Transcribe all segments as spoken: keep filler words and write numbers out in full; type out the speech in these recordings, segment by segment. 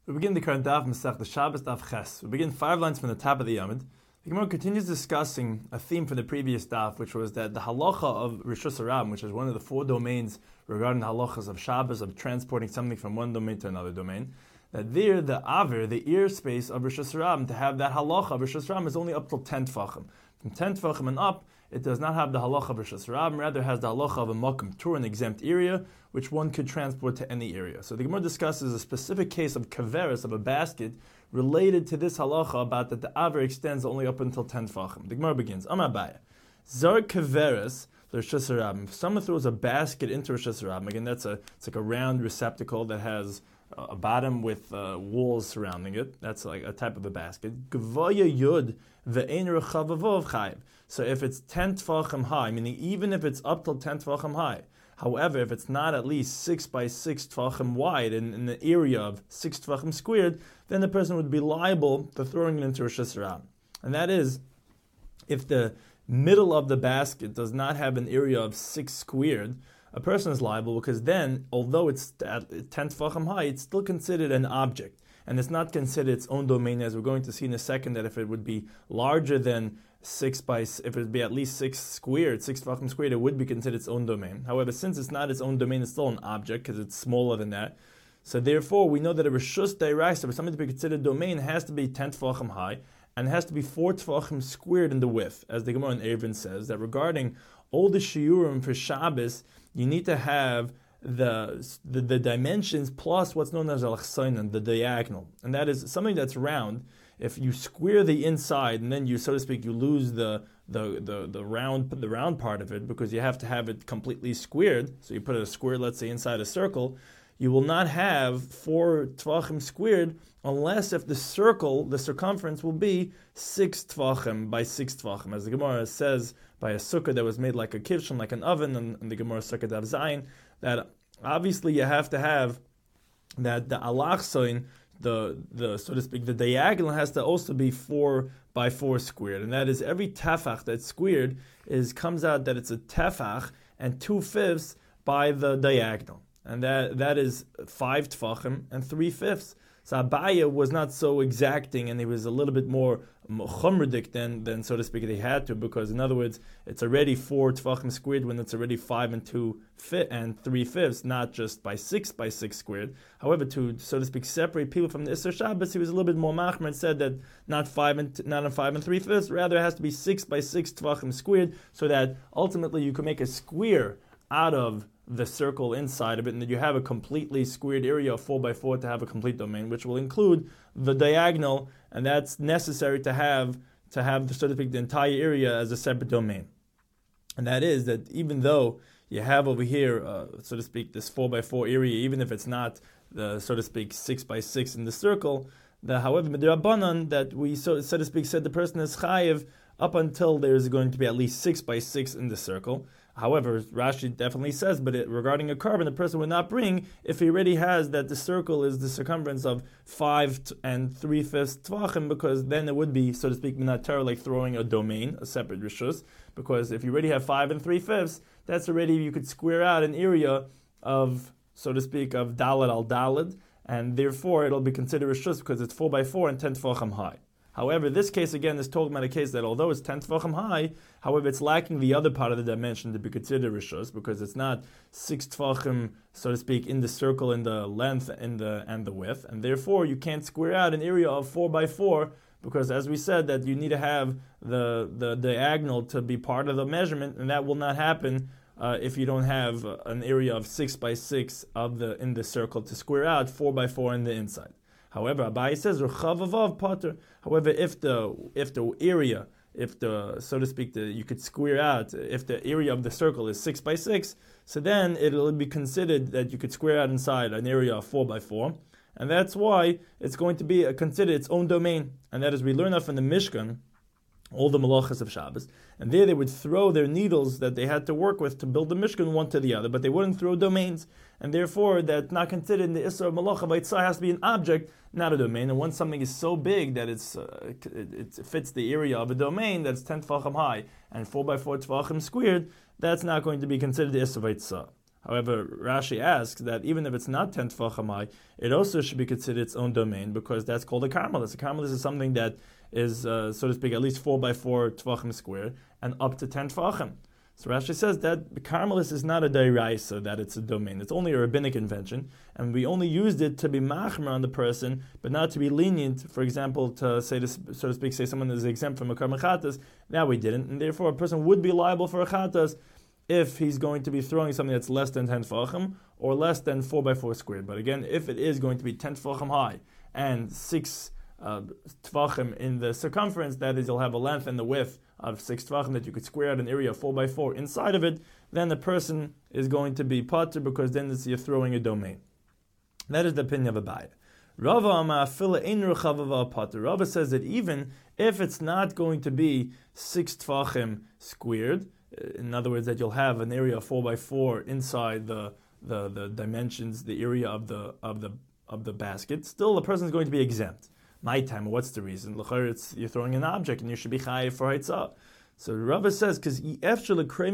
We begin the current daf Masech the Shabbos daf Ches. We begin five lines from the top of the Yamid. The Gemara continues discussing a theme from the previous daf, which was that the halacha of Rishus Harabim, which is one of the four domains regarding the halachas of Shabbos, of transporting something from one domain to another domain, that there the aver, the ear space of Rishus Harabim, to have that halacha of Rishus Harabim is only up till ten tefachim. From ten tefachim and up, it does not have the halacha of Rishus Harabim, rather it has the halacha of a makom tur, an exempt area, which one could transport to any area. So the Gemara discusses a specific case of kaveris, of a basket, related to this halacha about that the aver extends only up until ten tefachim. The Gemara begins, Amar Abaye, Zar kaveris, the Rishus Harabim. If someone throws a basket into Rishus Harabim, again that's a it's like a round receptacle that has a bottom with uh, walls surrounding it. That's like a type of a basket. Gevaya yud ve'ein rechavavov chayiv. So if it's ten tefachim high, meaning even if it's up till ten tefachim high, however, if it's not at least six by six tefachim wide in, in the area of six tefachim squared, then the person would be liable to throwing it into Rishus Harabim. And that is, if the middle of the basket does not have an area of six squared, a person is liable because then, although it's at ten tefachim high, it's still considered an object. And it's not considered its own domain, as we're going to see in a second, that if it would be larger than six by, if it would be at least six squared, six tefachim squared, it would be considered its own domain. However, since it's not its own domain, it's still an object because it's smaller than that. So therefore, we know that a reshus d'oraisa, for something to be considered domain, has to be ten tefachim high, and it has to be four tefachim squared in the width, as the Gemara in Eruvin says, that regarding all the shiurim for Shabbos, you need to have the, the the dimensions plus what's known as al-chsainan, the diagonal. And that is something that's round. If you square the inside and then you, so to speak, you lose the the, the, the round the round part of it because you have to have it completely squared. So you put a square, let's say, inside a circle. You will not have four tvachim squared unless if the circle, the circumference, will be six tvachim by six tvachim. As the Gemara says, by a sukkah that was made like a kivshon, like an oven, and, and the Gemara sukkah dav zayin, that obviously you have to have that the alachsoin, the the so to speak, the diagonal has to also be four by four squared, and that is every tefach that's squared is comes out that it's a tefach and two fifths by the diagonal, and that that is five tefachim and three fifths. So Abaye was not so exacting, and he was a little bit more chumradik than, than, so to speak, they had to, because in other words, it's already four tefachim squared when it's already five and two fit and three fifths, not just by six by six squared. However, to, so to speak, separate people from the Isser Shabbos, he was a little bit more machmer and said that not five and not in five and three fifths, rather it has to be six by six tefachim squared, so that ultimately you can make a square out of the circle inside of it, and that you have a completely squared area of four by four to have a complete domain, which will include the diagonal, and that's necessary to have to have so to speak the entire area as a separate domain. And that is that even though you have over here, uh, so to speak, this four by four area, even if it's not the so to speak six by six in the circle, the however midrabanan that we so, so to speak said the person is chayiv up until there's going to be at least six by six in the circle. However, Rashi definitely says, but it, regarding a carbon, the person would not bring if he already has that the circle is the circumference of five t- and three fifths tvachim, because then it would be, so to speak, minatar, like throwing a domain, a separate rishus. Because if you already have five and three fifths, that's already, you could square out an area of, so to speak, of dalad al dalad, and therefore it'll be considered rishus because it's four by four and ten tvachim high. However, this case again is talking about a case that although it's ten tefachim high, however, it's lacking the other part of the dimension to be considered rishus, because it's not six tefachim, so to speak, in the circle, in the length, in the and the width, and therefore you can't square out an area of four by four, because as we said that you need to have the the diagonal to be part of the measurement, and that will not happen uh, if you don't have an area of six by six of the in the circle to square out four by four in the inside. However, Abaye says Rechavavav Potter. However, if the if the area, if the so to speak, the, you could square out if the area of the circle is six by six, so then it'll be considered that you could square out inside an area of four by four, and that's why it's going to be a, considered its own domain, and that is we learn that from the Mishkan, all the malachas of Shabbos, and there they would throw their needles that they had to work with to build the Mishkan one to the other, but they wouldn't throw domains, and therefore that's not considered in the Isra of Malacha. By Itzah has to be an object, not a domain. And once something is so big that it's uh, it, it fits the area of a domain that's ten tefachim high and four by four tefachim squared, that's not going to be considered the Isra of Itzah. However, Rashi asks that even if it's not ten tefachim high, it also should be considered its own domain, because that's called a karmelis. A karmelis is something that is, uh, so to speak, at least four by four tefachim square and up to ten tefachim. So Rashi says that the karmelis is not a dairaisa, that it's a domain. It's only a rabbinic invention, and we only used it to be machmer on the person, but not to be lenient. For example, to say, this, so to speak, say someone is exempt from a karmechatas. Now we didn't, and therefore a person would be liable for a chatas if he's going to be throwing something that's less than ten tefachim or less than four by four squared. But again, if it is going to be ten tefachim high and six uh, tefachim in the circumference, that is, you'll have a length and the width of six tefachim that you could square out an area of four by four inside of it, then the person is going to be pater, because then it's, you're throwing a domain. That is the opinion of Abaye. Rava Amafila ein rechavava pater. Rava says that even if it's not going to be six tefachim squared, in other words, that you'll have an area of four by four inside the, the, the dimensions, the area of the of the of the basket, still the person is going to be exempt. My time, what's the reason? It's, you're throwing an object and you should be chayiv for haitzah. So Rava says, because it's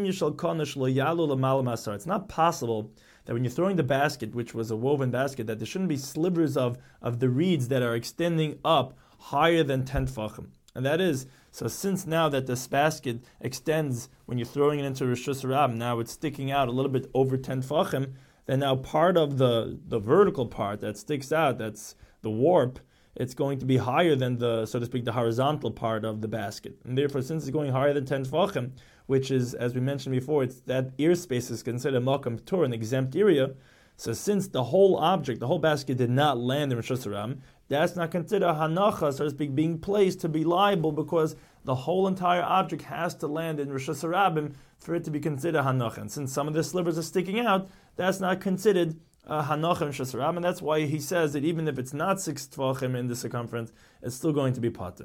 not possible that when you're throwing the basket, which was a woven basket, that there shouldn't be slivers of, of the reeds that are extending up higher than ten tefachim. And that is, so since now that this basket extends, when you're throwing it into Rishus Harab, now it's sticking out a little bit over ten tefachim, then now part of the, the vertical part that sticks out, that's the warp, it's going to be higher than the, so to speak, the horizontal part of the basket. And therefore, since it's going higher than ten tefachim, which is, as we mentioned before, it's that ear space is considered makam tur, an exempt area. So since the whole object, the whole basket did not land in Rishus Harab, that's not considered hanacha, so to speak, being placed to be liable, because the whole entire object has to land in Rishus Harabim for it to be considered hanacha. And since some of the slivers are sticking out, that's not considered uh, hanacha in Rishus Harabim, and that's why he says that even if it's not six tvachim in the circumference, it's still going to be pater.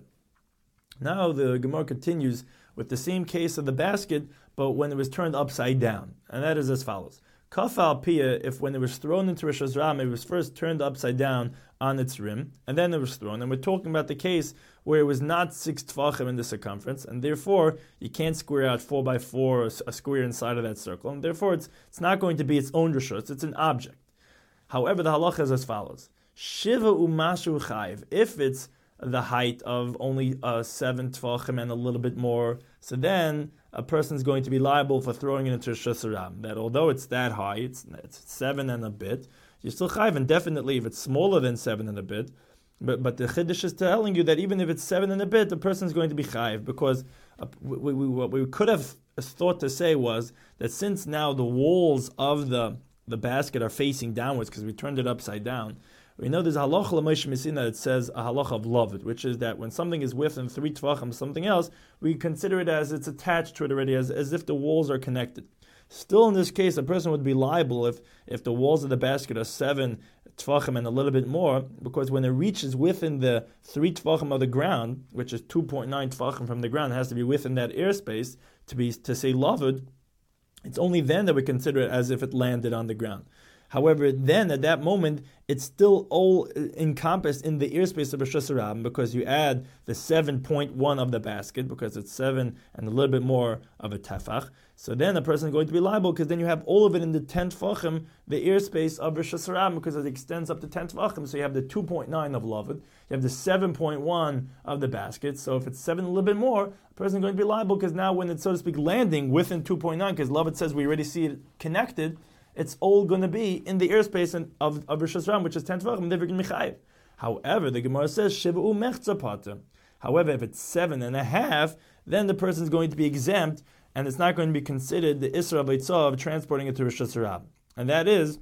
Now the Gemara continues with the same case of the basket, but when it was turned upside down, and that is as follows. Kafal pia, if when it was thrown into Rishus Harabim, it was first turned upside down on its rim, and then it was thrown. And we're talking about the case where it was not six tefachim in the circumference, and therefore you can't square out four by four, a square inside of that circle, and therefore it's it's not going to be its own rishus, it's an object. However, the halacha is as follows. Shiva umashu chayiv, if it's the height of only uh, seven tefachim and a little bit more, so then a person is going to be liable for throwing it into Rishus Harabim. That although it's that high, it's, it's seven and a bit, you're still chayiv, and definitely if it's smaller than seven and a bit, but but the chiddush is telling you that even if it's seven and a bit, the person is going to be chayiv, because uh, we, we, what we could have thought to say was that since now the walls of the, the basket are facing downwards, because we turned it upside down, we know there's a halacha l'Moshe Messina that says a halacha of loved, which is that when something is within three tvachim something else, we consider it as it's attached to it already, as, as if the walls are connected. Still, in this case, a person would be liable if, if the walls of the basket are seven tvachim and a little bit more, because when it reaches within the three tvachim of the ground, which is two point nine tvachim from the ground, it has to be within that airspace to be to say loved. It's only then that we consider it as if it landed on the ground. However, then at that moment, it's still all encompassed in the airspace of Rishus Harabim, because you add the seven point one of the basket, because it's seven and a little bit more of a tefach. So then a person is going to be liable, because then you have all of it in the ten tefachim, the airspace of Rishus Harabim, because it extends up to ten tefachim. So you have the two point nine of Lavud, you have the seven point one of the basket. So if it's seven, a little bit more, a person is going to be liable, because now when it's, so to speak, landing within two point nine, because Lavud says we already see it connected, it's all going to be in the airspace of, of Rishus Harabim, which is ten tefachim, they're going to be chayiv. However, the Gemara says, Shiv'u mechza pater. However, if it's seven and a half, then the person is going to be exempt, and it's not going to be considered the Isra Beitzah of transporting it to Rishus Harabim. And that is,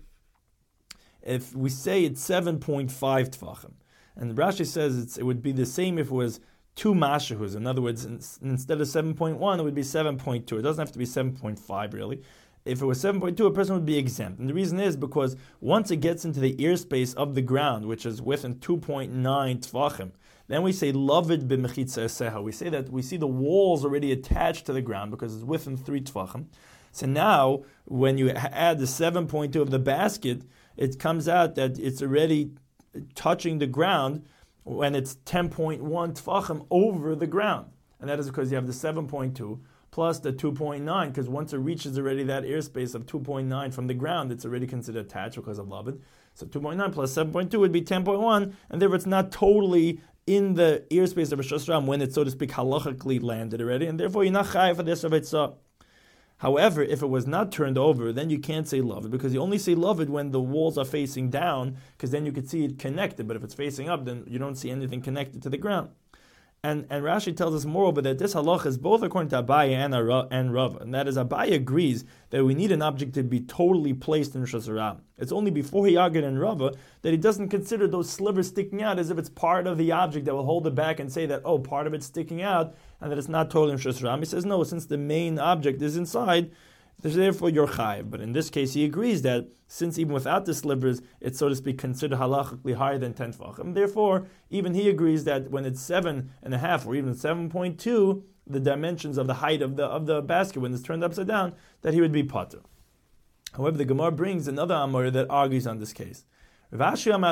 if we say it's seven point five tefachim, and Rashi says it's, it would be the same if it was two mashahus. In other words, in, instead of seven point one, it would be seven point two. It doesn't have to be seven point five, really. If it was seven point two, a person would be exempt. And the reason is because once it gets into the airspace of the ground, which is within two point nine tefachim, then we say lavid b'mechitza eseha. We say that we see the walls already attached to the ground because it's within three tefachim. So now, when you add the seven point two of the basket, it comes out that it's already touching the ground when it's ten point one tefachim over the ground. And that is because you have the seven point two plus the two point nine, because once it reaches already that airspace of two point nine from the ground, it's already considered attached because of Lavid. So two point nine plus seven point two would be ten point one, and therefore it's not totally in the airspace of Rosh Hashanah when it's, so to speak, halachically landed already, and therefore you're not chayav for this of Eitzah. However, if it was not turned over, then you can't say Lavid, because you only say Lavid when the walls are facing down, because then you could see it connected, but if it's facing up, then you don't see anything connected to the ground. And and Rashi tells us moreover that this halach is both according to Abaye and, and Rava, and that is Abaye agrees that we need an object to be totally placed in Rosh Hashanah. It's only before Yagid and Rava that he doesn't consider those slivers sticking out as if it's part of the object that will hold it back and say that, oh, part of it's sticking out and that it's not totally in Rosh Hashanah. He says, no, since the main object is inside, therefore you're chayiv. But in this case, he agrees that since even without the slivers, it's, so to speak, considered halachically higher than ten tefachim. Therefore, even he agrees that when it's seven and a half or even seven point two, the dimensions of the height of the of the basket when it's turned upside down, that he would be pater. However, the Gemara brings another Amor that argues on this case. Even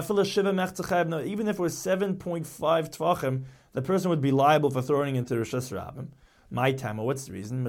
if it was seven point five tefachim, the person would be liable for throwing into Rosh Hashanah. My time, what's the reason?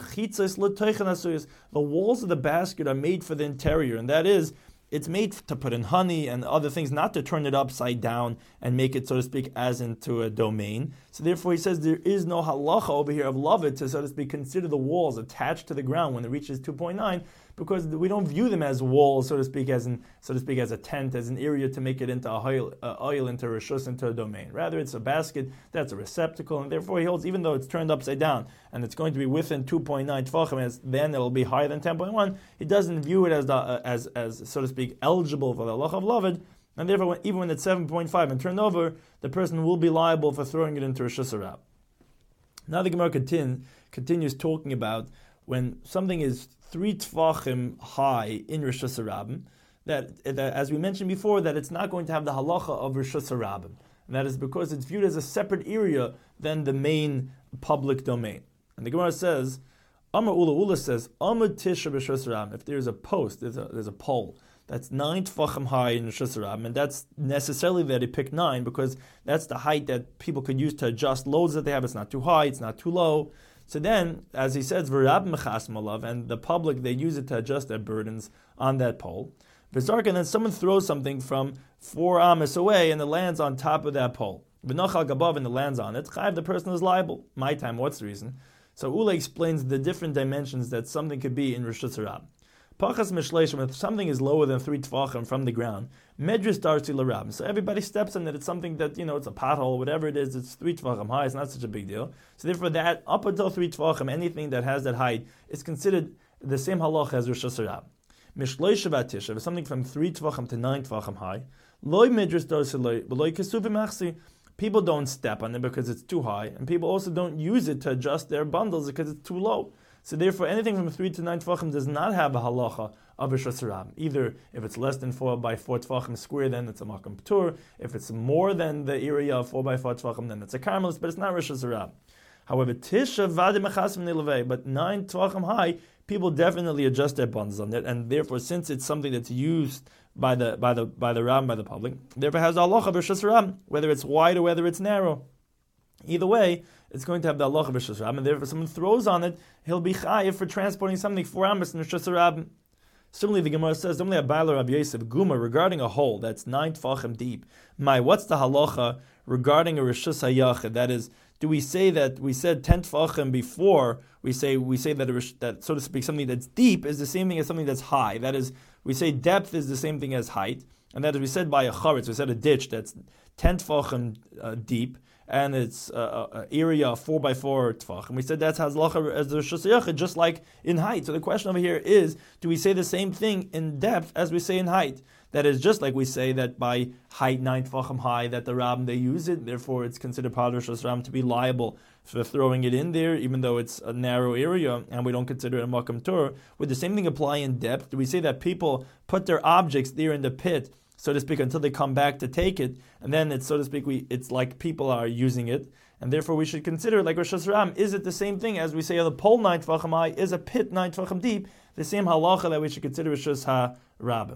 The walls of the basket are made for the interior, and that is, it's made to put in honey and other things, not to turn it upside down and make it, so to speak, as into a domain. So therefore he says there is no halacha over here of Lavid to, so to speak, consider the walls attached to the ground when it reaches two point nine, because we don't view them as walls, so to speak, as in, so to speak, as a tent, as an area to make it into a oil, uh, oil into a reshus, into a domain. Rather, it's a basket, that's a receptacle, and therefore he holds, even though it's turned upside down, and it's going to be within two point nine tefachim, as then it'll be higher than ten point one, he doesn't view it as, the, uh, as, as so to speak, eligible for the halacha of Lavid, and therefore, when, even when it's seven point five and turned over, the person will be liable for throwing it into Reshus Harab. Now the Gemara continue, continues talking about when something is three tefachim high in Reshus Harabim, that, that, as we mentioned before, that it's not going to have the halacha of Reshus Harabim. And that is because it's viewed as a separate area than the main public domain. And the Gemara says, Amar Ula Ula says, Amar Tisha Reshus Harabim, if there's a post, there's a, there's a pole, that's nine tefachim high in Reshus Harabim, and that's necessarily that he picked nine because that's the height that people could use to adjust loads that they have. It's not too high, it's not too low. So then, as he says, V'rab mechasm alav, and the public, they use it to adjust their burdens on that pole. V'zark, and then someone throws something from four amas away, and it lands on top of that pole. V'nochal gabav, and it lands on it. Chayiv, the person is liable. My time, what's the reason? So Ula explains the different dimensions that something could be in Reshus Harabim. Pachas mishleishim, if something is lower than three tefachim from the ground, medris darsi l'rabim. So everybody steps in it. It's something that, you know, it's a pothole, whatever it is. It's three tefachim high. It's not such a big deal. So therefore, that up until three tefachim, anything that has that height is considered the same halach as Reshus Harabim. Mishleishav atishav, if something from three tefachim to nine tefachim high, loy medris darsi loy, loy kesuvim achsi. People don't step on it because it's too high, and people also don't use it to adjust their bundles because it's too low. So therefore, anything from three to nine tefachim does not have a halacha of Reshus Harabim. Either if it's less than four by four tefachim square, then it's a makam p'tur. If it's more than the area of four by four tefachim, then it's a karmelis, but it's not Reshus Harabim. However, tisha v'adim mechasim nilvei, but nine tefachim high, people definitely adjust their bundles on it, and therefore, since it's something that's used by the by the by the ram by the public, therefore has a halacha of Reshus Harabim, whether it's wide or whether it's narrow. Either way, it's going to have the halacha of Reshus Harabim, and therefore, if someone throws on it, he'll be chayiv for transporting something four amos in Reshus Harabim. Similarly, the Gemara says, "Only a Bailar Rabbi Yosef Guma regarding a hole that's nine tefachim deep." My, what's the halacha regarding a Reshus Hayachid? That is, do we say that we said ten tefachim before? We say we say that a, that so to speak something that's deep is the same thing as something that's high. That is, we say depth is the same thing as height, and that is we said by a charetz. We said a ditch that's ten tefachim uh, deep, and it's an uh, uh, area of four by four tefach. And we said that's hazlacha as the Reshus Hayachid, just like in height. So the question over here is, do we say the same thing in depth as we say in height? That is just like we say that by height nine tefachim high, that the Rabbim, they use it, therefore it's considered part of Reshus Harabim to be liable for throwing it in there, even though it's a narrow area, and we don't consider it a makam tur. Would the same thing apply in depth? Do we say that people put their objects there in the pit, so to speak, until they come back to take it, and then it's, so to speak, we it's like people are using it, and therefore we should consider, like Reshus Harabim, is it the same thing as we say the pole nine tefachim high, is a pit nine tefachim deep, the same halacha that we should consider Reshus Harabim?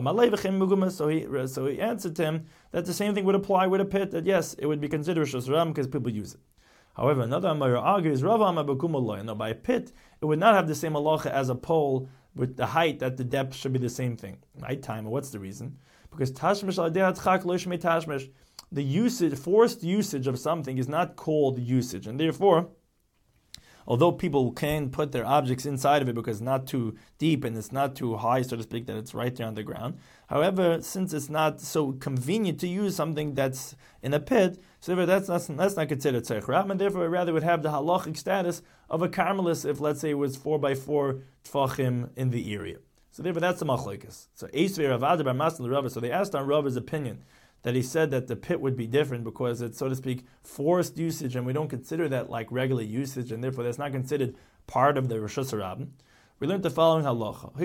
So he, so he answered to him that the same thing would apply with a pit, that yes, it would be considered Reshus Harabim because people use it. However, another Amar argues, Rava Amar Bekumaloy. No, by a pit, it would not have the same halacha as a pole with the height, that the depth should be the same thing. Right time, what's the reason? Because tashmish al de'atzchak lo shmei tashmish. The usage, forced usage of something is not called usage, and therefore, although people can put their objects inside of it because it's not too deep and it's not too high, so to speak, that it's right there on the ground. However, since it's not so convenient to use something that's in a pit, so therefore that's not, that's not considered tzarech rab, and therefore it rather would have the halachic status of a carmelis if, let's say, it was four by four tfachim in the area. So therefore that's the machlokes. So Eisvei Rav Ada bar Masel Rava. So they asked on Rava's opinion that he said that the pit would be different because it's, so to speak, forced usage, and we don't consider that like regular usage, and therefore that's not considered part of the Rishus Harabim. We learned the following halacha.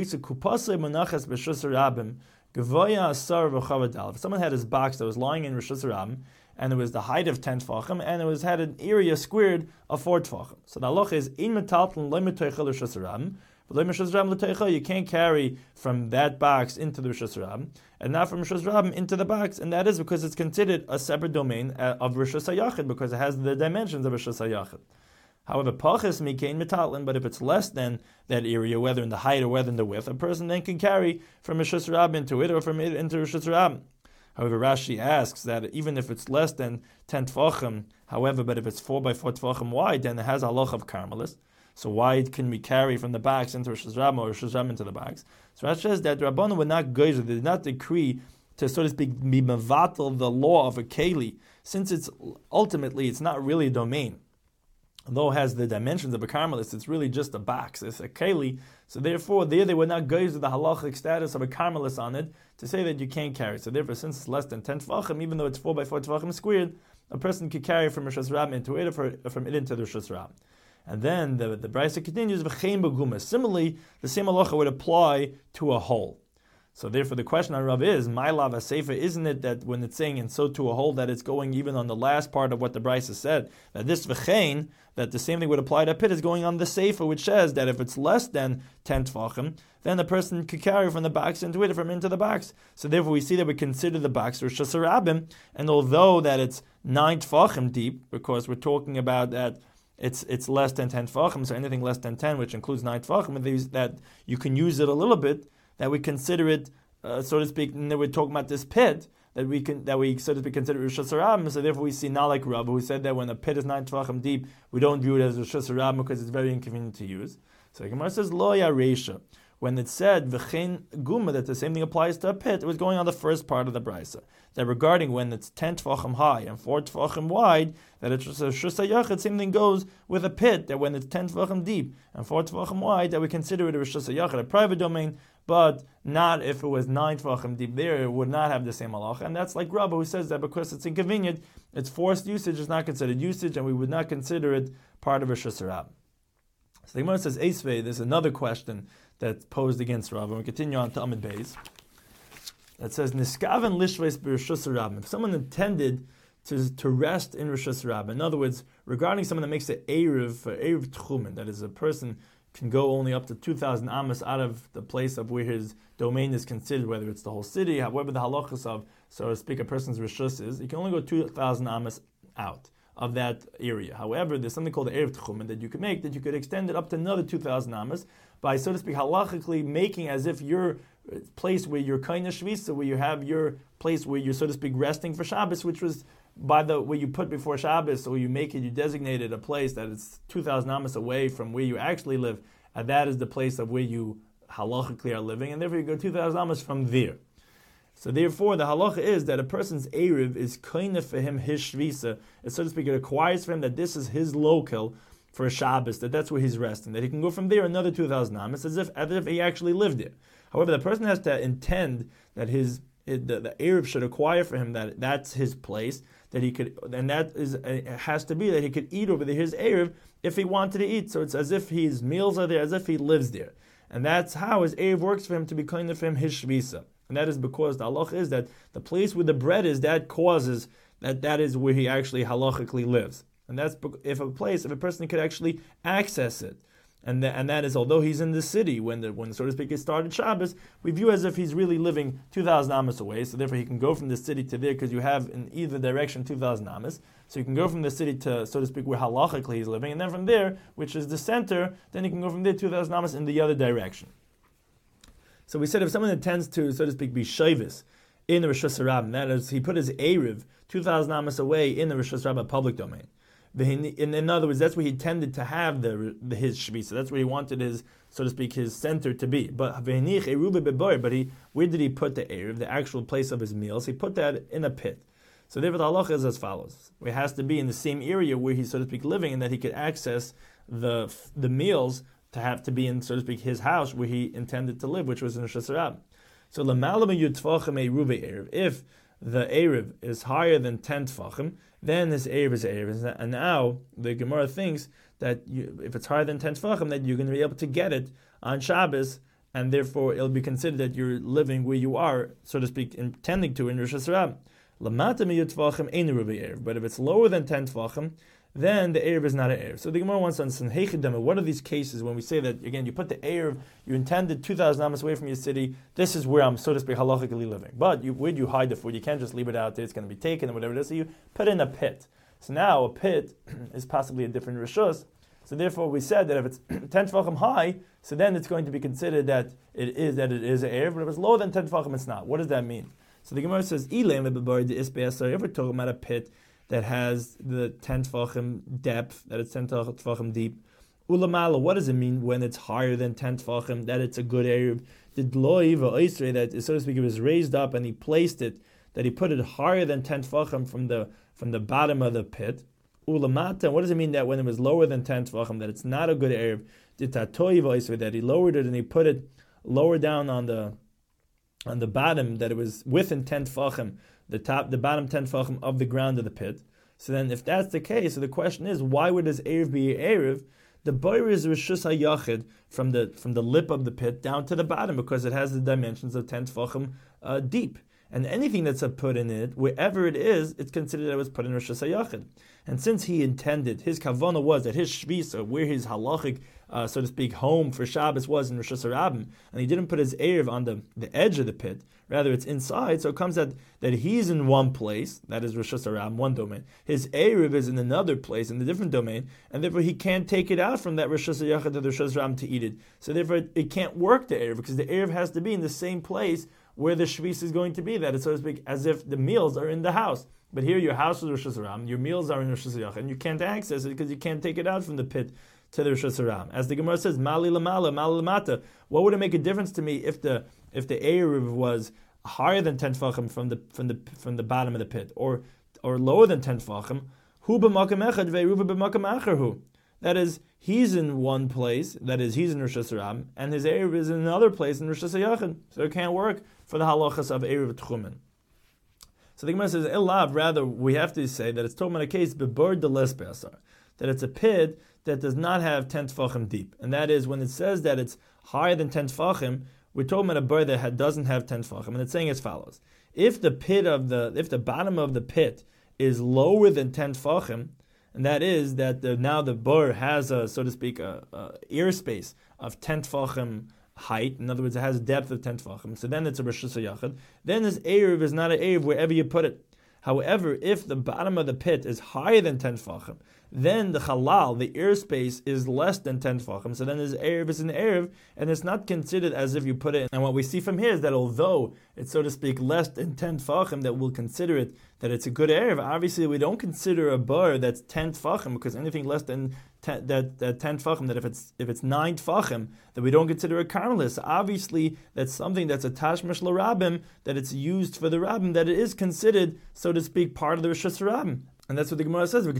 If someone had his box that was lying in Rishus Harabim, and it was the height of ten tfachim, and it was had an area squared of four tfachim. So the halacha is in metalton lo mitoichel Rishus Harabim. You can't carry from that box into the Rishus Harabim, and not from Rishus Harabim into the box, and that is because it's considered a separate domain of Rishus HaYachid, because it has the dimensions of Rishus HaYachid. However, Pachas Mikein Metalin, but if it's less than that area, whether in the height or whether in the width, a person then can carry from Rishus Harabim into it, or from it into Rishus Harabim. However, Rashi asks that even if it's less than ten tfachim, however, but if it's four by four tfachim wide, then it has a halach of carmelis. So why can we carry from the box into Rishus Harabim or Rishus Harabim into the box? So Rashi says that the Rabbanan would not go, they did not decree to, so to speak, be mevatel the law of a keli, since it's ultimately it's not really a domain. Although it has the dimensions of a carmelis, it's really just a box. It's a keli. So therefore, there they would not go to the halachic status of a carmelis on it to say that you can't carry. So therefore, since it's less than ten tefachim, even though it's four by four tefachim squared, a person could carry from Rishus Harabim into it, or from it into the Rishus Harabim. And then the the Brisa continues, v'chein beguma. Similarly, the same halacha would apply to a hole. So therefore, the question on Rav is, my lav sefer, isn't it that when it's saying and so to a hole, that it's going even on the last part of what the Brisa said, that this v'chein, that the same thing would apply to a pit, is going on the sefer, which says that if it's less than ten tefachim, then the person could carry from the box into it, from into the box. So therefore, we see that we consider the box Rishus Harabim, and although that it's nine tefachim deep, because we're talking about that It's it's less than ten tefachim, so anything less than ten, which includes nine tefachim, that you can use it a little bit, that we consider it, uh, so to speak, and then we're talking about this pit, that we can that we so to speak consider Rishus Harabim, so therefore we see not like Rabba, who said that when a pit is nine tefachim deep, we don't view it as Rishus Harabim because it's very inconvenient to use. So the Gemara says, Lo ya reisha. When it said v'chein guma, that the same thing applies to a pit, it was going on the first part of the brisa. That regarding when it's ten tefachim high and four tefachim wide, that it's just a Rishus HaYachid, same thing goes with a pit, that when it's ten tefachim deep and four tefachim wide, that we consider it a Rishus HaYachid, a private domain, but not if it was nine tefachim deep there, it would not have the same halacha. And that's like Rabba, who says that because it's inconvenient, it's forced usage, it's not considered usage, and we would not consider it part of Rishus Harabim. So the Gemara says, Eisvei, there's another question that's posed against Rav, and we continue on to Amid Beis. That says, Niskaven lishveis b'Rishus Harabim. If someone intended to, to rest in Rishus Harabim, in other words, regarding someone that makes an Erev, for Erev Tchumen, that is, a person can go only up to two thousand amas out of the place of where his domain is considered, whether it's the whole city, however the halachas of, so to speak, a person's Rishus is, he can only go two thousand amas out of that area. However, there's something called the Erev Tchumen that you could make, that you could extend it up to another two thousand amas by, so to speak, halachically making as if your place where you're kind of shvisa, where you have your place where you're, so to speak, resting for Shabbos, which was by the where you put before Shabbos, or you make it, you designated a place that is two thousand amas away from where you actually live, and that is the place of where you halachically are living, and therefore you go two thousand amas from there. So therefore, the halacha is that a person's Erev is kind of for him his shvisa, and so to speak, it requires for him that this is his local for a Shabbos, that that's where he's resting, that he can go from there another two thousand amas, as if as if he actually lived there. However, the person has to intend that his the, the Erev should acquire for him that that's his place, that he could, and that is it has to be that he could eat over there his Erev if he wanted to eat. So it's as if his meals are there, as if he lives there, and that's how his Erev works for him to be kind of for him his shvisa. And that is because the halach is that the place where the bread is, that causes that that is where he actually halachically lives. And that's if a place, if a person could actually access it. And, th- and that is, although he's in the city, when the when so to speak it started Shabbos, we view as if he's really living two thousand amos away. So therefore, he can go from the city to there because you have in either direction two thousand amos. So you can go from the city to, so to speak, where halachically he's living, and then from there, which is the center, then you can go from there two thousand amos in the other direction. So we said if someone intends to, so to speak, be shavis in the Rosh Hashanah, that is, he put his erev two thousand amos away in the Rosh Hashanah public domain. In, in other words, that's where he tended to have the, the his shvisa. That's where he wanted his, so to speak, his center to be. But but he, where did he put the erev, the actual place of his meals? He put that in a pit. So therefore, the halacha is as follows: it has to be in the same area where he's, so to speak, living, and that he could access the the meals to have to be in, so to speak, his house where he intended to live, which was in Rosh Hashanah. So l'malam yutvachim eruve erev. If the erev is higher than ten tfachim, then his erev is erev. And now the Gemara thinks that you, if it's higher than ten tfachim, that you're going to be able to get it on Shabbos, and therefore it'll be considered that you're living where you are, so to speak, intending to in Rosh Hashanah. Lamata miyut tfachim ein eruve erev. But if it's lower than ten tfachim, then the erev is not an erev. So the Gemara wants to understand, what are these cases when we say that, again, you put the erev, you intended two thousand amos away from your city, this is where I'm, so to speak, halachically living. But you, where do you hide the food? You can't just leave it out there, it's going to be taken, or whatever it is. So you put it in a pit. So now a pit is possibly a different rishus. So therefore we said that if it's ten tefachim high, so then it's going to be considered that it is that it is an erev, but if it's lower than ten tefachim, it's not. What does that mean? So the Gemara says, ever talking about a pit that has the ten tefachim depth, that it's ten tefachim deep. Ulamala, what does it mean when it's higher than ten tefachim, that it's a good erev? Did loiva oisre, that, so to speak, it was raised up and he placed it, that he put it higher than ten tefachim from the from the bottom of the pit. Ulamata, what does it mean that when it was lower than ten tefachim, that it's not a good erev? Did tatoiva oisre, that he lowered it and he put it lower down on the on the bottom, that it was within ten tefachim, the top, the bottom ten tefachim of the ground of the pit. So then, if that's the case, so the question is, why would this erev be erev? The boyer is rishus hayachid from the from the lip of the pit down to the bottom, because it has the dimensions of ten tefachim uh, deep. And anything that's put in it, wherever it is, it's considered that it was put in rishus hayachid. And since he intended, his kavanah was that his shvisa, where his halachic, uh, so to speak, home for Shabbos was in Rosh Hashanah, and he didn't put his erev on the, the edge of the pit, rather it's inside, so it comes out that he's in one place, that is Rosh Hashanah, one domain. His erev is in another place, in a different domain, and therefore he can't take it out from that Rosh Hashanah to the Rosh Hashanah to eat it. So therefore it, it can't work the erev, because the erev has to be in the same place where the shvis is going to be, that is, so to speak, as if the meals are in the house. But here your house is Rosh Hashanah, your meals are in Rosh Hashanah, and you can't access it because you can't take it out from the pit to the Rosh Hashanah. As the Gemara says, Mali lamala, Mali lamata. What would it make a difference to me if the if the erev was higher than ten tefachim from the from the from the bottom of the pit, or or lower than ten tefachim? Hu b'makam echad ve'eruva b'makam acherhu. That is, he's in one place, that is, he's in Rosh Hashanah, and his erev is in another place in Rosh Hashanah. So it can't work for the halachas of erev tchumen. So the Gemara says, Elav, rather, we have to say that it's talking about a case, bebur de les be'asar, that it's a pit that does not have ten tefachim deep. And that is, when it says that it's higher than ten tefachim, we're talking about a bur that doesn't have ten tefachim. And it's saying as follows. If the pit of the, if the bottom of the pit is lower than ten tefachim, and that is that the, now the bur has a, so to speak, a, a airspace of ten tefachim height, in other words, it has a depth of ten tefachim, so then it's a Rosh Hashanah. Then this erev is not an erev wherever you put it. However, if the bottom of the pit is higher than ten tefachim, then the halal, the airspace, is less than ten tefachim, so then this erev is an erev, and it's not considered as if you put it in. And what we see from here is that although it's, so to speak, less than ten tefachim, that we'll consider it, that it's a good erev, obviously we don't consider a bar that's ten tefachim, because anything less than ten, that, that ten tefachim, that if it's if it's nine tefachim, that we don't consider a karmelis. Obviously, that's something that's a tashmish l'rabim, that it's used for the rabbim, that it is considered, so to speak, part of the Rosh Hashanah. And that's what the Gemara says.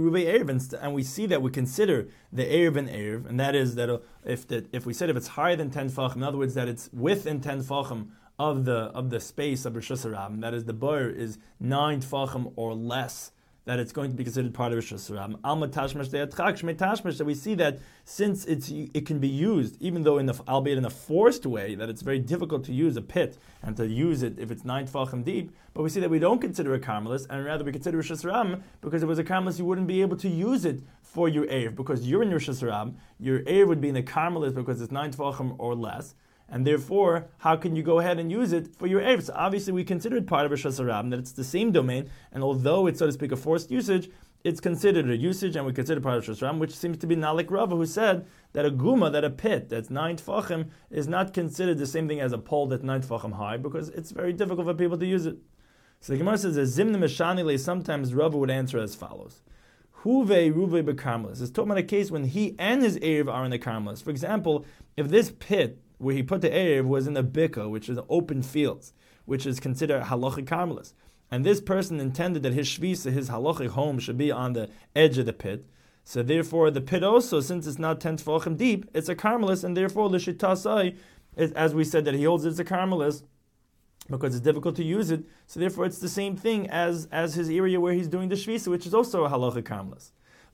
And we see that we consider the erev an erev, and that is that if the, if we said if it's higher than ten tefachim, in other words, that it's within ten tefachim of the of the space of Rosh Hashanah, that is the bar is nine tefachim or less, that it's going to be considered part of Rosh Hashanah. Alma tashmash de'atchak shmei tashmash. So we see that since it's it can be used, even though in the albeit in a forced way, that it's very difficult to use a pit and to use it if it's nine tefachim deep. But we see that we don't consider a karmelis, and rather we consider Rosh Hashanah because if it was a karmelis, you wouldn't be able to use it for your erev because you're in Rosh Hashanah. Your erev would be in the karmelis because it's nine tefachim or less. And therefore, how can you go ahead and use it for your erev? So obviously, we consider it part of Rosh Hashanah, that it's the same domain, and although it's, so to speak, a forced usage, it's considered a usage, and we consider it part of Rosh Hashanah, which seems to be Nalik Rava, who said that a guma, that a pit that's nine tefachim, is not considered the same thing as a pole that's nine tefachim high, because it's very difficult for people to use it. So the Gemara says, Zimna Meshanile, sometimes Rava would answer as follows. Huve ruve bekarmelis. It's talking about a case when he and his erev are in the karmelis. For example, if this pit where he put the erev was in a bika, which is open fields, which is considered halachic karmelis, and this person intended that his shvisa, his halachic home, should be on the edge of the pit, so therefore the pit also, since it's not ten tefachim deep, it's a karmelis, and therefore l'shitasai, as we said that he holds it's a karmelis, because it's difficult to use it, so therefore it's the same thing as, as his area where he's doing the shvisa, which is also a halachic karmelis.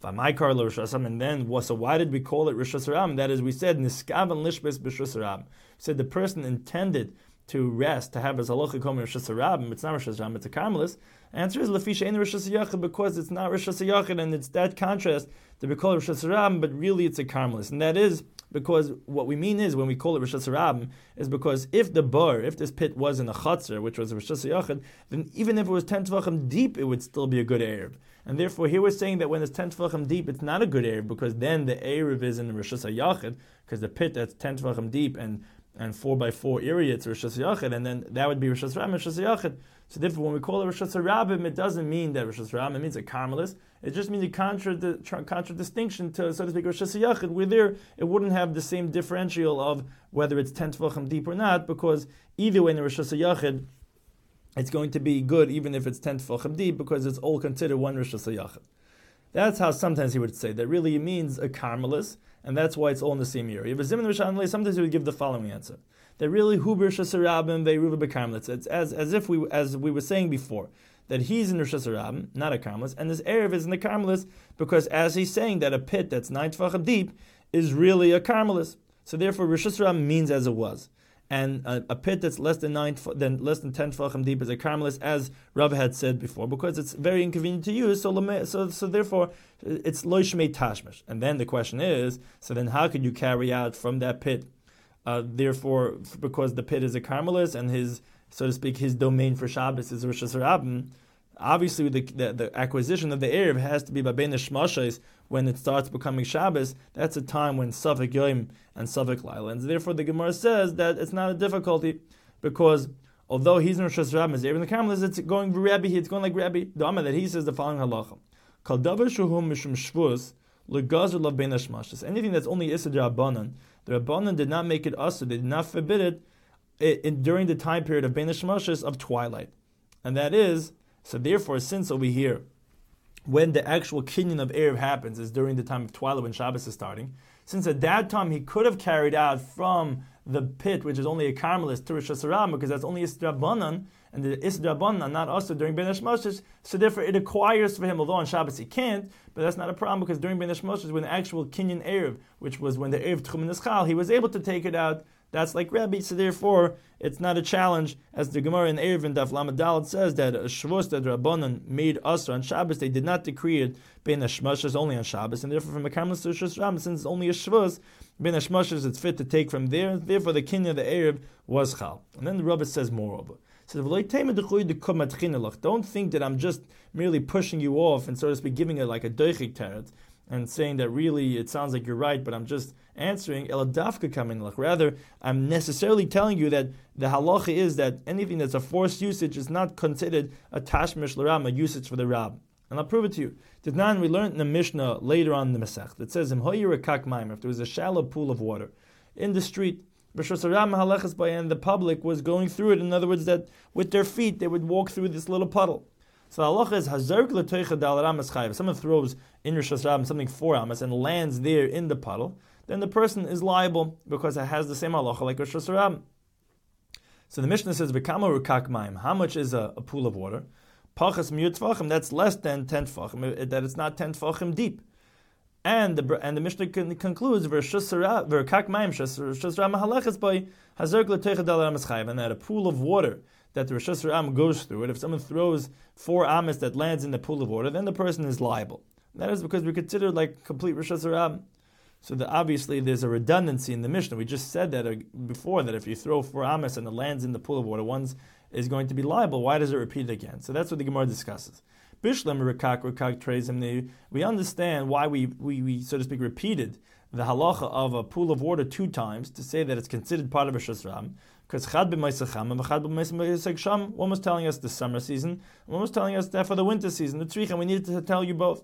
And then, so why did we call it Rosh Hashanah? That is, we said Niskavan Lishbes B'Rosh Hashanah. We said the person intended to rest, to have his halachic home in Rosh Hashanah. It's not Rosh Hashanah, it's a karmelis. Answer is Lafisha in Rosh Hashanah because it's not Rosh Hashanah, and it's that contrast to be called Rosh Hashanah, but really it's a karmelis, and that is because what we mean is when we call it Rosh Hashanah is because if the bar, if this pit was in a chatzar, which was a Rosh Hashanah, then even if it was ten tefachim deep, it would still be a good erev. And therefore, here we're saying that when it's ten tefachim deep, it's not a good erev because then the erev is in Rosh Hashanah, because the pit that's ten tefachim deep and and four by four area, it's Rosh Hashanah, and then that would be Rosh Hashanah, Rosh Hashanah. So therefore, when we call it Rosh Hashanah, it doesn't mean that Rosh Hashanah, it means a karmelis. It just means a contra, contradistinction to, so to speak, Rosh Hashanah, where there it wouldn't have the same differential of whether it's ten tefachim deep or not, because either way in the Rosh Hashanah, it's going to be good even if it's ten tefachim deep, because it's all considered one Rosh Hashanah. That's how sometimes he would say that really means a karmelis, and that's why it's all in the same area. Sometimes he would give the following answer: that really hu b'Rosh Hashanah they ruva b'karmelis. It's as as if we as we were saying before that he's in Rosh Hashanah, not a karmelis, and his erev is in the karmelis because as he's saying that a pit that's nine tefachim deep is really a karmelis. So therefore, Rosh Hashanah means as it was. And a, a pit that's less than nine, than less than ten tefachim deep is a karmelis, as Rav had said before, because it's very inconvenient to use. So, so, so therefore, it's lo shmei tashmish. And then the question is, so then how could you carry out from that pit? Uh, therefore, because the pit is a karmelis and his, so to speak, his domain for Shabbos is Rosh Hashanah. Obviously, the, the the acquisition of the erev has to be by bein hashmashos when it starts becoming Shabbos. That's a time when Safek Yom and Safek Laila. And therefore, the Gemara says that it's not a difficulty because although he's in Rosh Hashanah, his erev in the karmelis, it's going Rabbi. It's going like Rabbi. The Amar that he says the following halacha: Kol davar shuhu mishum shvus legazer lav bein hashmashos. Anything that's only issa d'Rabbanan, the Rabbanan did not make it asa. They did not forbid it, it, it during the time period of bein hashmashos of twilight, and that is. So therefore, since over here, when the actual kinyan of erev happens is during the time of twilight when Shabbos is starting, since at that time he could have carried out from the pit, which is only a karmelis, to Rosh Hashanah, because that's only Isdrabanan, and the Isdrabanan are not also during Ben Hashmoshes, so therefore it acquires for him, although on Shabbos he can't, but that's not a problem, because during Ben Hashmoshes, when the actual kinyan erev, which was when the erev Tchumen Ischal, he was able to take it out. That's like Rabbi, so therefore it's not a challenge, as the Gemara in Erev and Daf Lamed Dalet says that a Shavuos that Rabbanan made Asr on Shabbos, they did not decree it bein hashmashos only on Shabbos, and therefore from a karmelis to Rosh Hashanah, since it's only a Shavuos, bein hashmashos it's fit to take from there. Therefore the kinyan of the Erev was chal. And then the Rabbi says moreover, says don't think that I'm just merely pushing you off and so to speak giving it like a doichik teret and saying that really it sounds like you're right, but I'm just answering eladavka kamin lach. Rather, I'm necessarily telling you that the halacha is that anything that's a forced usage is not considered a tashmish l'ram, a usage for the rab. And I'll prove it to you. Titnan, we learned in the Mishnah later on in the Masech that says if there was a shallow pool of water in the street, and the public was going through it. In other words, that with their feet they would walk through this little puddle. So the halacha is hazarg l'toicha dal ramas chayiv. If someone throws in Rosh Hashanah something four amas and lands there in the puddle, then the person is liable because it has the same halacha like Rosh Hashanah. So the Mishnah says v'kama rukak mayim. How much is a, a pool of water? Pachas miyut tfachim, that's less than ten tfachim, that it's not ten tfachim deep. And the and the Mishnah con- concludes v'rshus v'rkak mayim v'rshus ram halachas by hazerk l'teicha dal amaschayim, and that a pool of water that the reshus ram goes through it, if someone throws four amas that lands in the pool of water, then the person is liable. And that is because we consider like complete reshus ram. So the, obviously there's a redundancy in the Mishnah. We just said that uh, before, that if you throw four amas and it lands in the pool of water, one is going to be liable. Why does it repeat it again? So that's what the Gemara discusses. Bishlam Rekak Rekak Trezim. We understand why we, we, we, so to speak, repeated the halacha of a pool of water two times to say that it's considered part of a Reshus Ram. Because Chad b'Maisacham and Chad b'Maisacham, one was telling us the summer season, and one was telling us that for the winter season, the Tzrich, and we needed to tell you both.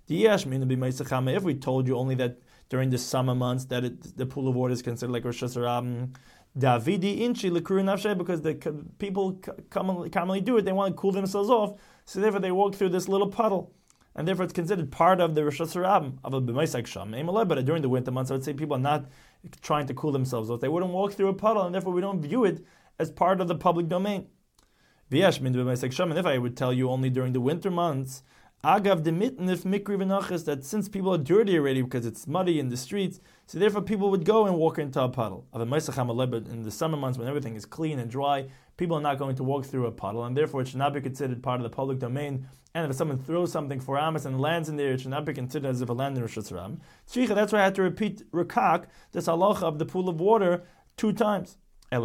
If we told you only that during the summer months that it, the pool of water is considered like Reshus Ram, Davidi inchi l'kuru nafshe, because the people commonly, commonly do it, they want to cool themselves off, so therefore they walk through this little puddle, and therefore it's considered part of the Reshus Ram of a b'maisak sham. But during the winter months, I would say people are not trying to cool themselves off. They wouldn't walk through a puddle, and therefore we don't view it as part of the public domain. And if I would tell you only during the winter months, agav demitnif mikri v'nachas, that since people are dirty already because it's muddy in the streets, so therefore people would go and walk into a puddle. In the summer months when everything is clean and dry, people are not going to walk through a puddle, and therefore it should not be considered part of the public domain. And if someone throws something for amas and lands in there, it should not be considered as if it landed in Reshus Ram. That's why I had to repeat rekak, this halacha of the pool of water, two times. But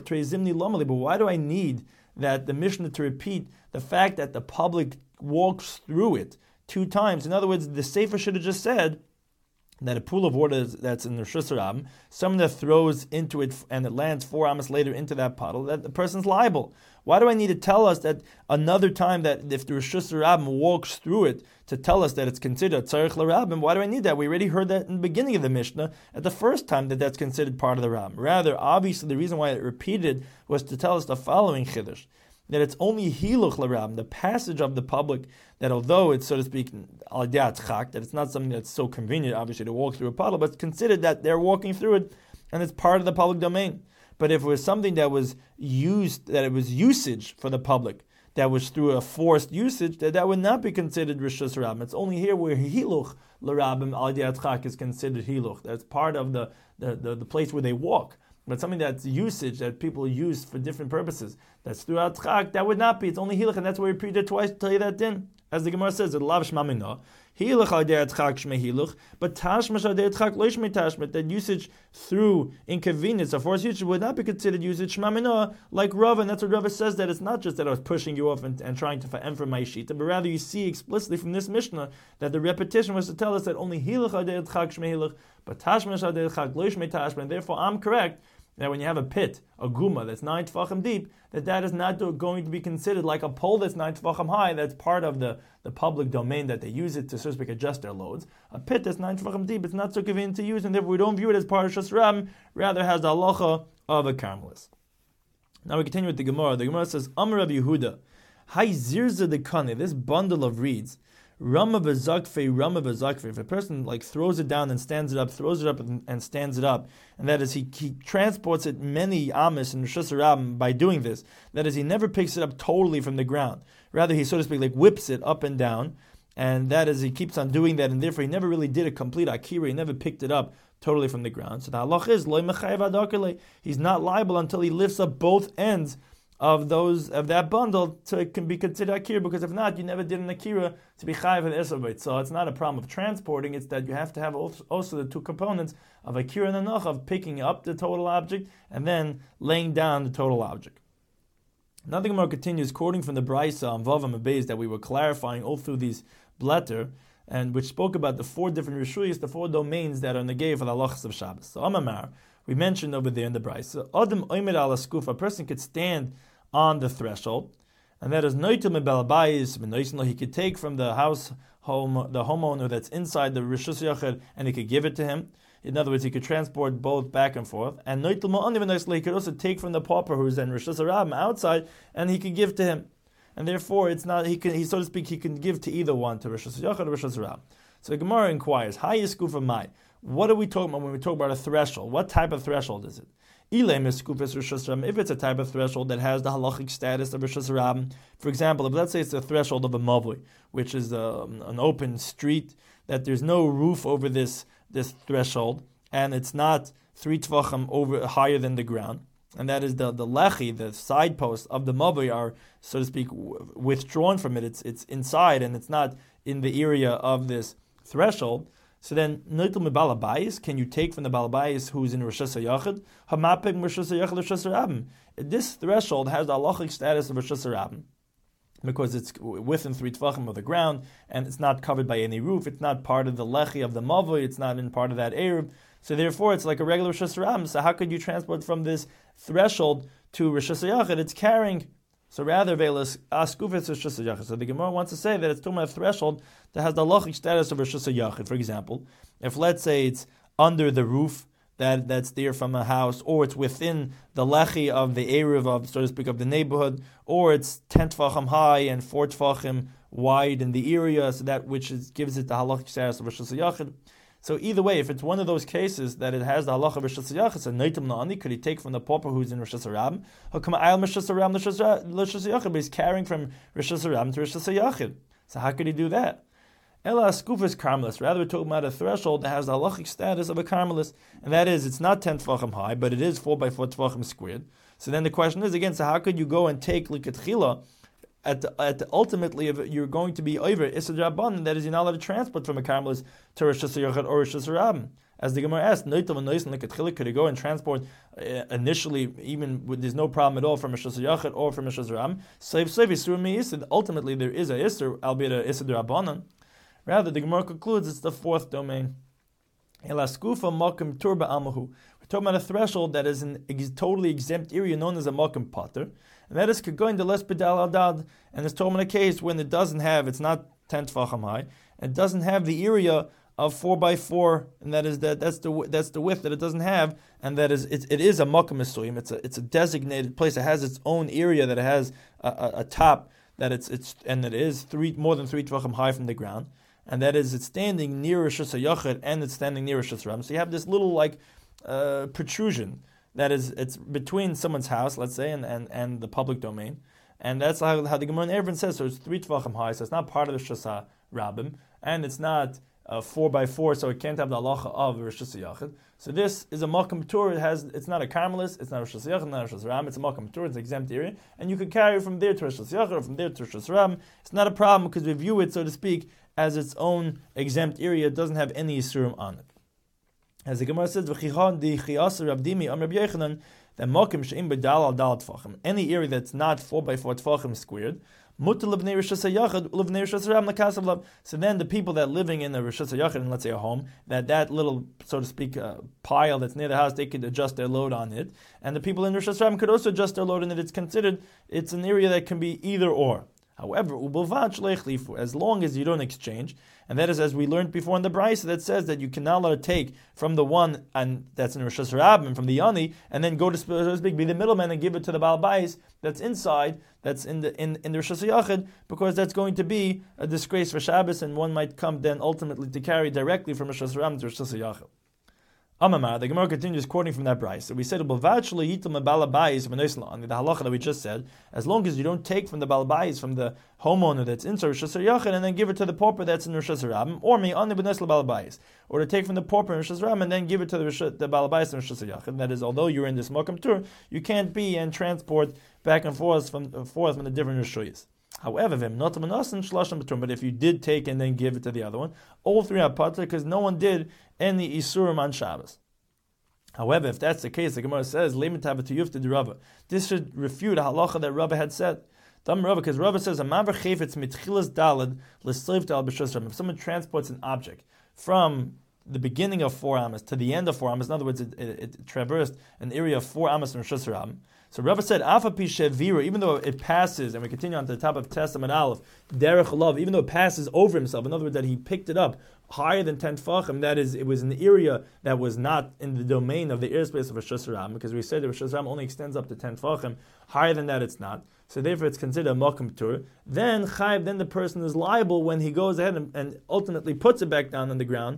why do I need that the Mishnah to repeat the fact that the public walks through it two times? In other words, the Sefer should have just said that a pool of water that's in the Reshus Ram, someone that throws into it and it lands four amas later into that puddle, that the person's liable. Why do I need to tell us that another time that if the Reshus Ram walks through it to tell us that it's considered tzarich l'rabim? Why do I need that? We already heard that in the beginning of the Mishnah at the first time that that's considered part of the Ram. Rather, obviously, the reason why it repeated was to tell us the following chiddush, that it's only hiluch l'rabim, the passage of the public, that although it's, so to speak, al yad chak, that it's not something that's so convenient, obviously, to walk through a puddle, but it's considered that they're walking through it, and it's part of the public domain. But if it was something that was used, that it was usage for the public, that was through a forced usage, that that would not be considered Reshus Ram. It's only here where hiluch l'rabim al yad chak is considered hiluch. That's part of the, the, the, the place where they walk. But something that's usage, that people use for different purposes, that's throughout tzchak, that would not be. It's only hilach, and that's why we repeat it twice to tell you that din. As the Gemara says, lav shma minah, hilach al derech tzchak shmei hilach, but tashmash al derech tzchak lo shmei tashmet, that usage through inconvenience, or forced usage, would not be considered usage shma minah, like Rav, and that's what Rav says, that it's not just that I was pushing you off and, and trying to fa'em for my shita, but rather you see explicitly from this Mishnah that the repetition was to tell us that only hilach al derech tzchak shmei hilach, but tashmash al derech tzchak lo shmei tashmet, and therefore I'm correct that when you have a pit, a guma that's nine tefachim deep, that that is not going to be considered like a pole that's nine tefachim high, that's part of the, the public domain that they use it to, so to speak, adjust their loads. A pit that's nine tefachim deep, it's not so convenient to use, and therefore we don't view it as part of Reshus Ram, rather has the halacha of a carmelist. Now we continue with the Gemara. The Gemara says, Amar Rabbi Yehuda, Hai zirza de kane, this bundle of reeds, Rama v'zakfe, Rama v'zakfe. If a person like throws it down and stands it up, throws it up and, and stands it up, and that is he, he transports it many amas and Reshus Ram by doing this. That is, he never picks it up totally from the ground. Rather, he so to speak like whips it up and down, and that is he keeps on doing that, and therefore he never really did a complete akira. He never picked it up totally from the ground. So the halach is loy mechayev adakele. He's not liable until he lifts up both ends of those of that bundle so it can be considered akira, because if not, you never did an akira to be chayiv and esavit. So it's not a problem of transporting, it's that you have to have also the two components of akira and anach, of picking up the total object and then laying down the total object. Nothing more continues, quoting from the Brisa on Vavam Abayz that we were clarifying all through these blatter, and which spoke about the four different rishuyas, the four domains that are negay for the halachas of Shabbos. So Amamar, we mentioned over there in the Brisa, Adam oimed ala skuf, a person could stand on the threshold, and that is noitel mebalabayis, he could take from the house home the homeowner that's inside the Reshus Yachid, and he could give it to him. In other words, he could transport both back and forth. And noitel ma'aniv, he could also take from the pauper who's in Reshus Harabim outside, and he could give to him. And therefore, it's not he can he so to speak he can give to either one, to Reshus Yachid or Reshus Harabim. So the Gemara inquires, Hi Yiskufa Mai. What are we talking about when we talk about a threshold? What type of threshold is it? If it's a type of threshold that has the halachic status of Rishus Harabim, for example, if let's say it's the threshold of a mavli, which is um, an open street, that there's no roof over this this threshold, and it's not three tvachim over higher than the ground, and that is the the lechi, the side posts of the mavli are, so to speak, w- withdrawn from it. It's it's inside, and it's not in the area of this threshold. So then, noitel mebal habayis, can you take from the balabayis who's in Rishus HaYachid? Hamapik Rishus HaYachid Rishus Harabim. This threshold has the halachic status of Rishus Harabim because it's within three tvachim of the ground, and it's not covered by any roof. It's not part of the lechi of the mavli. It's not in part of that eruv. So therefore, it's like a regular Rishus Harabim. So how could you transport from this threshold to Rishus HaYachid? It's carrying. So rather, Velas Askufis Rishus HaYachid. So the Gemara wants to say that it's talking about a threshold that has the halachic status of Rishus HaYachid. For example, if let's say it's under the roof that, that's there from a house, or it's within the lechi of the eruv of, so to speak, of the neighborhood, or it's ten tfachim high and four tfachim wide in the area, so that which is, gives it the halachic status of Rishus HaYachid. So either way, if it's one of those cases that it has the halacha of Rishus HaYachid, so noitim na'ani, could he take from the pauper who's in Rishus Harabim? Hakama ayal Rishus Harabim Rishus HaYachid, but he's carrying from Rishus Harabim to Rishus HaYachid. So how could he do that? Ela askufis karmelis. Rather, we're talking about a threshold that has the halachic status of a karmelis, and that is, it's not ten tefachim high, but it is four by four tefachim squared. So then the question is again, so how could you go and take likatchila? At the, at the, ultimately, if you're going to be over Issur D'Rabbanan, that is, you're not allowed to transport from a karmelis to Rishus HaYachid or Rishus Harabim. As the Gemara asked, Noitel and Noitel Likatchila, could you go and transport uh, initially, even with, there's no problem at all from Rishus HaYachid or from Rishus Harabim? Save Save Yisur Me'Yisud. Ultimately, there is a Issur, albeit a Issur D'Rabbanan. Rather, the Gemara concludes it's the fourth domain. Elaskufa Malkim Turba Amahu. We're talking about a threshold that is an ex- totally exempt area known as a Malkim Pater. And that is going to Les Pedal Adad. And it's talking about a case when it doesn't have, it's not ten tefachim high, and it doesn't have the area of four by four, and that is that that's the that's the width that it doesn't have, and that is it, it is a Malkim Esuyim. It's a it's a designated place. It has its own area that it has a, a, a top that it's it's and it is three more than three tefachim high from the ground. And that is, it's standing near Rishus HaYachid and it's standing near Rishus Harabim. So you have this little like uh, protrusion that is, it's between someone's house, let's say, and, and, and the public domain. And that's how, how the Gemara in Eruvin says. So it's three tvachim high, so it's not part of the Rishus HaRabim, and it's not uh, four by four, so it can't have the halacha of Rishus HaYachid. So this is a Malkim Tur. It has, it's not a Karmelis, it's not Rishus HaYachid, not Rishus Harabim. It's a Malkim Tur. It's an exempt area, and you can carry from there to Rishus HaYachid or from there to Rishus Harabim. It's not a problem because we view it, so to speak, as its own exempt area. It doesn't have any Yisurim on it. As the Gemara says, "V'chichon di chiyasar Rabdimi Am Rabbi Yechanan," that Malkim she'im b'dal al dal tefachim, any area that's not four by four tefachim squared, mutar l'bnei Rishus HaYachid l'bnei Rishus Harabim l'kasav lav. So then the people that living in the Rishus HaYachid, in let's say a home, that that little, so to speak, uh, pile that's near the house, they could adjust their load on it, and the people in Rishus Harabim could also adjust their load on it. It's considered, it's an area that can be either or. However, as long as you don't exchange, and that is as we learned before in the Brisa that says that you cannot let it take from the one and that's in Rishus Harabim, from the Ani, and then go to, so to speak, be the middleman and give it to the Baal Bayis that's inside, that's in the in, in the Rishus HaYachid, because that's going to be a disgrace for Shabbos, and one might come then ultimately to carry directly from Rishus Harabim to Rishus HaYachid. Amamar, the Gemara continues quoting from that Brisa. So we said, the halacha that we just said, as long as you don't take from the balabayis, from the homeowner that's in Rishus HaYachid, and then give it to the pauper that's in Rishus Harabim, or me on the balabayis, or to take from the pauper in Rishus Harabim and then give it to the, the balabayis in Rishus HaYachid. That is, although you're in this Malkim Tur, you can't be and transport back and forth from uh, forth from the different Rishuyas. However, but if you did take and then give it to the other one, all three are pater because no one did any isurim on Shabbos. However, if that's the case, the Gemara says, this should refute a halacha that Rava had said. Because Rava says, if someone transports an object from the beginning of four amas to the end of four amas, in other words, it, it, it traversed an area of four amas from Rishus Harabim. So Rava said, even though it passes, and we continue on to the top of Testament Aleph, derech love, even though it passes over himself, in other words, that he picked it up higher than ten tefachim, that is, it was an area that was not in the domain of the airspace of Rishus Harabim, because we said that Rishus Harabim only extends up to ten tefachim, higher than that it's not. So therefore it's considered a Malkim Tur. Then Chayiv, then the person is liable when he goes ahead and, and ultimately puts it back down on the ground,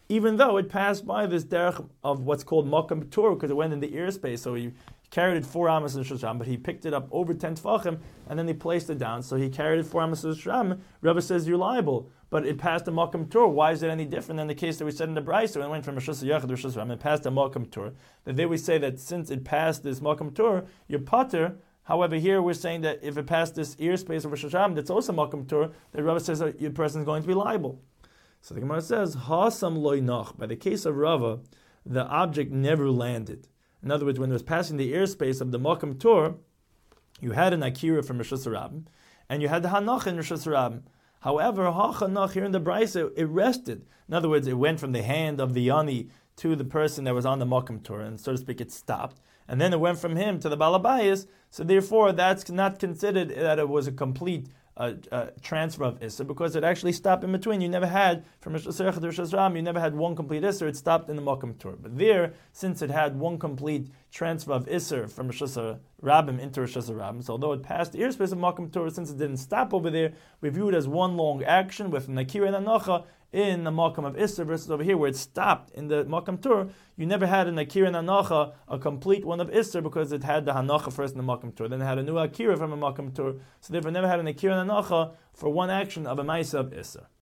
even though it passed by this derech of what's called Makam P'tur, because it went in the ear space, so he carried it four amas in Rosh Hashanah, but he picked it up over ten tefachim, and then he placed it down, so he carried it four amas in Rosh Hashanah. Rebbe says you're liable, but it passed the Makam P'tur. Why is it any different than the case that we said in the Brayso, when it went from Rosh Hashanah to Rosh Hashanah, it passed the Makam P'tur? That there we say that since it passed this Makam P'tur, you're pater. However, here we're saying that if it passed this ear space of Rosh Hashanah, that's also Makam P'tur, the Rebbe says that your person is going to be liable. So the Gemara says, Ha'asam loy nach. By the case of Rava, the object never landed. In other words, when it was passing the airspace of the Makam P'tur, you had an Akira from Rosh Hashanah, and you had the Hanach in Rosh Hashanah. However, Ha'chanach here in the Brayso, it rested. In other words, it went from the hand of the Yani to the person that was on the Makam P'tur, and so to speak, it stopped. And then it went from him to the Balabayas, so therefore that's not considered that it was a complete Uh, uh, transfer of Isser, because it actually stopped in between. You never had, from Rosh Hashanah to Rosh Hashanah, you never had one complete Isser, it stopped in the Makam P'tur. But there, since it had one complete transfer of Isser from Rosh Hashanah into Rosh Hashanah, so although it passed the airspace of Makam P'tur, since it didn't stop over there, we view it as one long action with Nakira and Anacha in the Makam of Isser, versus over here where it stopped in the Makam P'tur. You never had an Akira and Anacha, a complete one of Isser, because it had the Hanacha first in the Makam P'tur, then it had a new Akira from a Makam P'tur, so therefore never had an Akira and Anacha for one action of a Maisa of Isser.